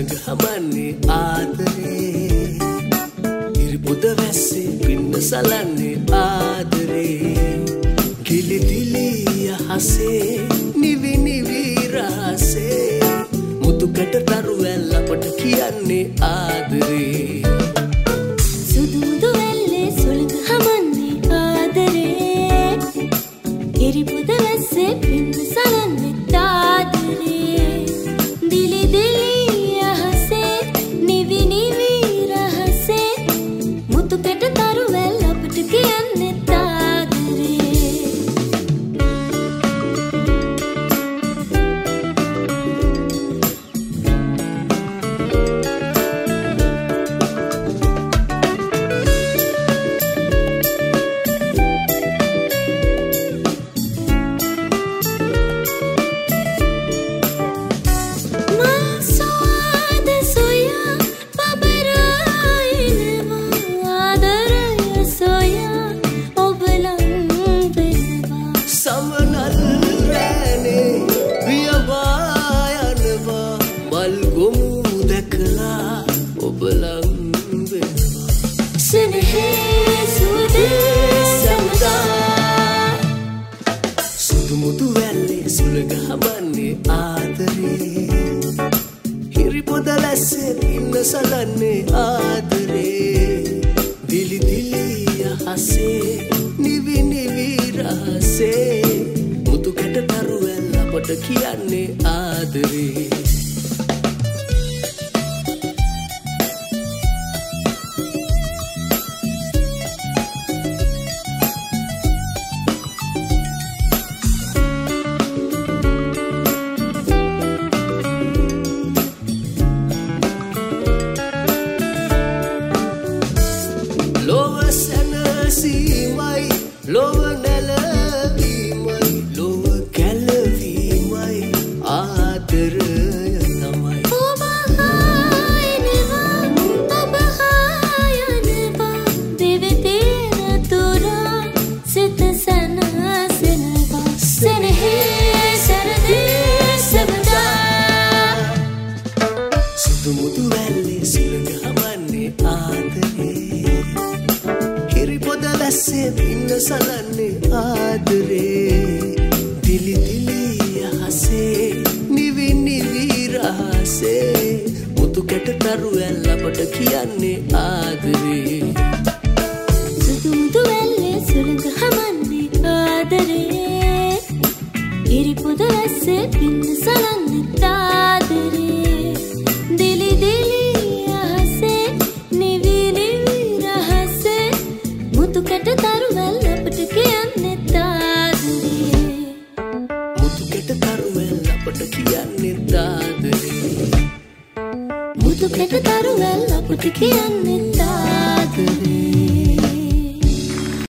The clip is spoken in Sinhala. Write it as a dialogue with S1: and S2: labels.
S1: සුළඟ හමන්නේ ආදරේ ඉරිපොද වැස්සේ පින්න සලන්නේ ආදරේ ගිලි දිලි යහසේ නිවි නිවි රහසේ මුතුකට තරුවැල් අපට කියන්නේ ආදරේ
S2: සුදු මුදු වැල්ලේ සුළඟ හමන්නේ ආදරේ ඉරිපොද වැස්සේ පින්න සලන්නේ ආදරේ දිලි දිලි යහසේ නිවි නිවි රහසේ මුතුකට තරුවැල් අපට කියන්නේ
S1: සුදු මුදු වැල්ලේ සුළඟ හමන්නේ ආදරේ හිරිපොද වැස්සේ පින්න සලන්නේ ආදරේ දිලි දිලි යහසේ නිවි නිවි රහසේ මුතුකට තරුවැල් අපට කියන්නේ ආදරේ සීමයි ලොව නැලවීමයි ලොව කැලවීමයි ආදරය තමයි
S2: ඔබ හායනවා දෙවිතේන තුරා සිත සනසනවා සෙනෙහේ සරදේ සබදා
S1: සුදු මුදු වැල්ලේ සුළඟ හමන්නේ ආදරේ හිරිපොද වැස්සේ පින්න සලන්නේ ආදරේ දිලි දිලි යහසේ නිවි නිවි රහසේ මුතුකට තරුවැල් අපට කියන්නේ ආදරේ
S2: සුදු මුදු වැල්ලේ සුළඟ හමන්නේ ආදරේ ඉරිපොද වැස්සේ පින්න සලන්නේ ආදරේ දිලි දිලි යහසේ නිවි නිවි රහසේ මුතුකට තරුවැල් අපට කියන්නේ ආදරේ
S1: මුතුකට තරුවැල් අපට කියන්නේ ආදරේ
S2: මුතුකට තරුවැල් අපට කියන්නේ